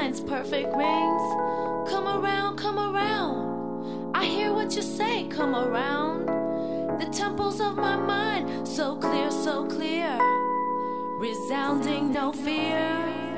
mind's perfect rings. Come around, come around. I hear what you say, come around. The temples of my mind, so clear, resounding, no fear.